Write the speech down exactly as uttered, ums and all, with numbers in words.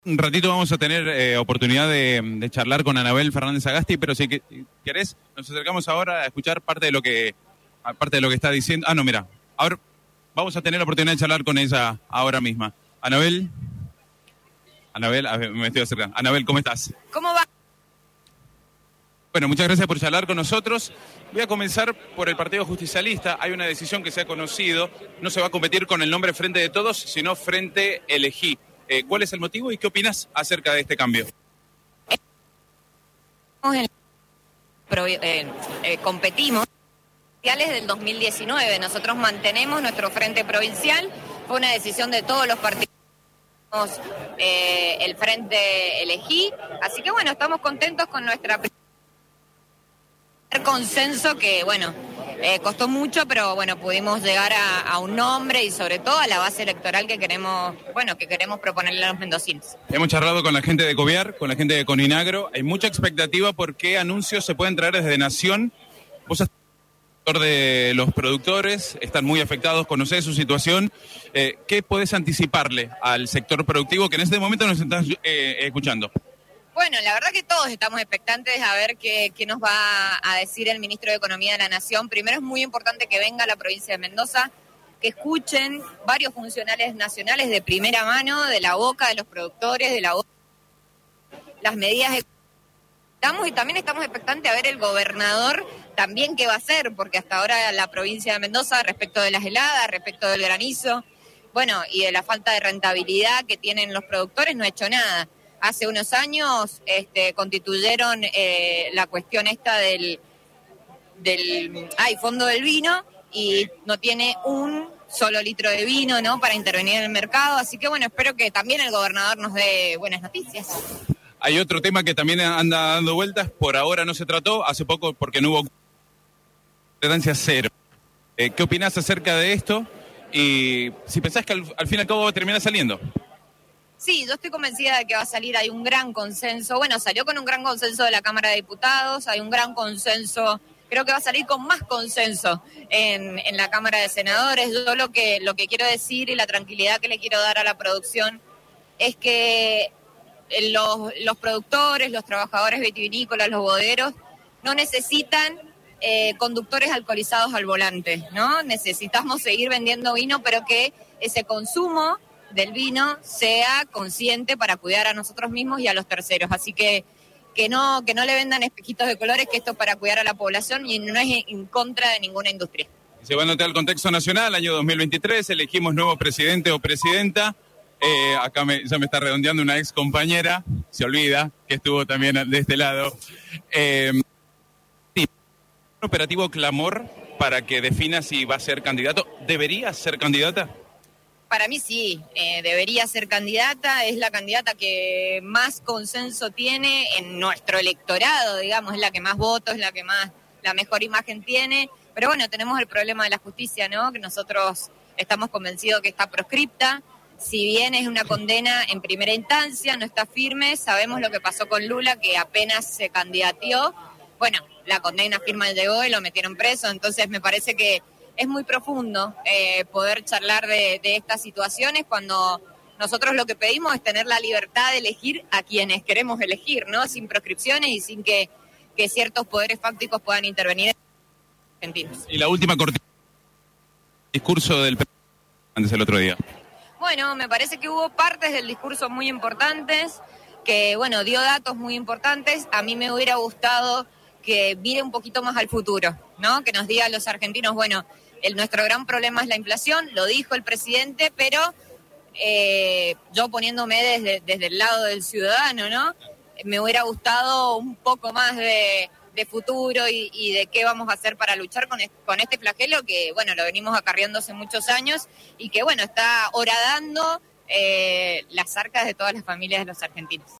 Un ratito vamos a tener eh, oportunidad de, de charlar con Anabel Fernández Agasti, pero si que, querés, nos acercamos ahora a escuchar parte de lo que parte de lo que está diciendo. Ah, no, mira, ahora vamos a tener la oportunidad de charlar con ella ahora misma. Anabel, Anabel, a ver, me estoy acercando. Anabel, ¿cómo estás? ¿Cómo va? Bueno, muchas gracias por charlar con nosotros. Voy a comenzar por el Partido Justicialista. Hay una decisión que se ha conocido. No se va a competir con el nombre Frente de Todos, sino Frente Elegí. Eh, ¿Cuál es el motivo y qué opinas acerca de este cambio? Eh, eh, competimos del dos mil diecinueve. Nosotros mantenemos nuestro Frente Provincial. Fue una decisión de todos los partidos. Eh, el Frente Elegí. Así que bueno, estamos contentos con nuestra consenso que, bueno, eh, costó mucho, pero bueno, pudimos llegar a, a un nombre y sobre todo a la base electoral que queremos, bueno, que queremos proponerle a los mendocinos. Hemos charlado con la gente de Coviar, con la gente de Coninagro. Hay mucha expectativa por qué anuncios se pueden traer desde Nación. Vos sos sector de los productores, están muy afectados, conocés su situación. Eh, ¿Qué podés anticiparle al sector productivo que en este momento nos estás eh, escuchando? Bueno, la verdad que todos estamos expectantes a ver qué, qué nos va a decir el ministro de Economía de la Nación. Primero es muy importante que venga a la provincia de Mendoza, que escuchen varios funcionarios nacionales de primera mano, de la boca de los productores, de la boca las medidas que estamos, y también estamos expectantes a ver el gobernador también qué va a hacer, porque hasta ahora la provincia de Mendoza, respecto de las heladas, respecto del granizo, bueno, y de la falta de rentabilidad que tienen los productores, no ha hecho nada. Hace unos años este, constituyeron eh, la cuestión esta del, del ay, fondo del vino y no tiene un solo litro de vino, ¿no?, para intervenir en el mercado. Así que bueno, espero que también el gobernador nos dé buenas noticias. Hay otro tema que también anda dando vueltas, por ahora no se trató, hace poco porque no hubo tolerancia cero. Eh, ¿Qué opinás acerca de esto? Y si pensás que al, al fin y al cabo va a terminar saliendo. Sí, yo estoy convencida de que va a salir, hay un gran consenso, bueno, salió con un gran consenso de la Cámara de Diputados, hay un gran consenso, creo que va a salir con más consenso en, en la Cámara de Senadores. Yo lo que, lo que quiero decir y la tranquilidad que le quiero dar a la producción es que los, los productores, los trabajadores vitivinícolas, los boderos, no necesitan eh, conductores alcoholizados al volante, ¿no? Necesitamos seguir vendiendo vino, pero que ese consumo del vino sea consciente para cuidar a nosotros mismos y a los terceros. Así que que no que no le vendan espejitos de colores, que esto es para cuidar a la población y no es en contra de ninguna industria. Se va a notar el contexto nacional, año dos mil veintitrés, elegimos nuevo presidente o presidenta. Eh, acá me, ya me está redondeando una ex compañera, se olvida, que estuvo también de este lado. Eh, sí, un operativo clamor para que defina si va a ser candidato. ¿Debería ser candidata? Para mí sí, eh, debería ser candidata, es la candidata que más consenso tiene en nuestro electorado, digamos, es la que más votos, es la que más, la mejor imagen tiene, pero bueno, tenemos el problema de la justicia, ¿no?, que nosotros estamos convencidos que está proscripta, si bien es una condena en primera instancia, no está firme, sabemos lo que pasó con Lula, que apenas se candidateó, bueno, la condena firme llegó y lo metieron preso, entonces me parece que es muy profundo eh, poder charlar de, de estas situaciones cuando nosotros lo que pedimos es tener la libertad de elegir a quienes queremos elegir, ¿no?, sin proscripciones y sin que, que ciertos poderes fácticos puedan intervenir en los argentinos. Y la última cortina, discurso del presidente antes el otro día. Bueno, me parece que hubo partes del discurso muy importantes, que bueno, dio datos muy importantes. A mí me hubiera gustado que mire un poquito más al futuro, ¿no?, que nos diga a los argentinos, bueno, el, nuestro gran problema es la inflación, lo dijo el presidente, pero eh, yo poniéndome desde, desde el lado del ciudadano, ¿no?, me hubiera gustado un poco más de, de futuro y, y de qué vamos a hacer para luchar con este, con este flagelo que, bueno, lo venimos acarreando hace muchos años y que, bueno, está horadando eh, las arcas de todas las familias de los argentinos.